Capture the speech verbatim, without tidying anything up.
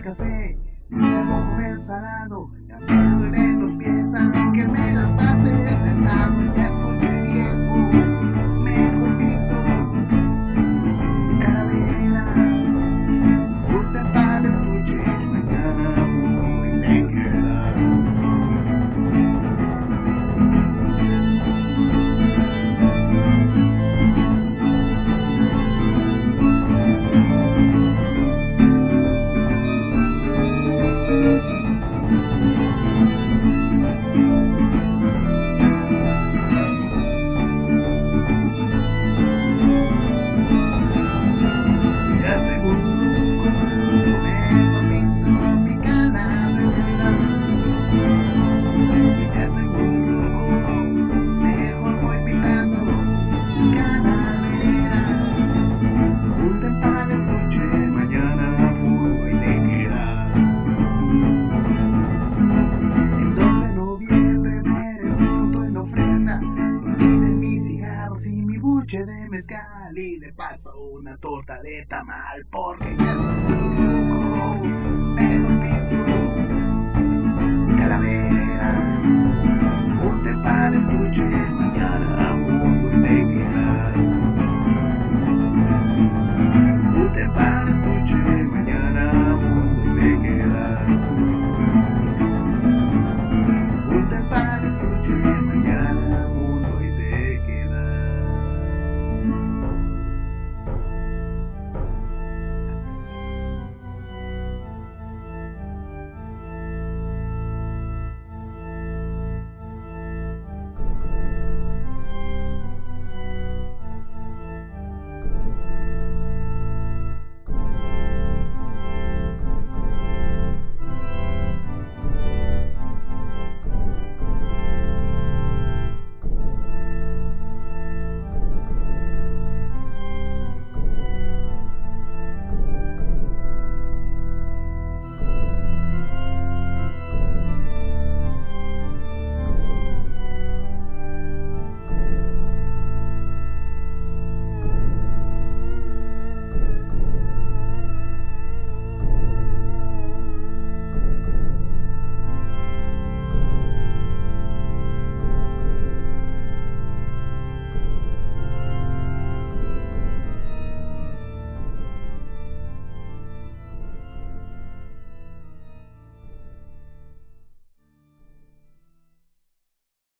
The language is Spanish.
café, y luego comer salado. Ya me duelen los pies aunque me la pase sentado. Y ya estoy de viejo, mejor pinto calavera. Un tempal escuche, mañana muy te quedas. Y mi buche de mezcal y le paso una torta de tamal porque ya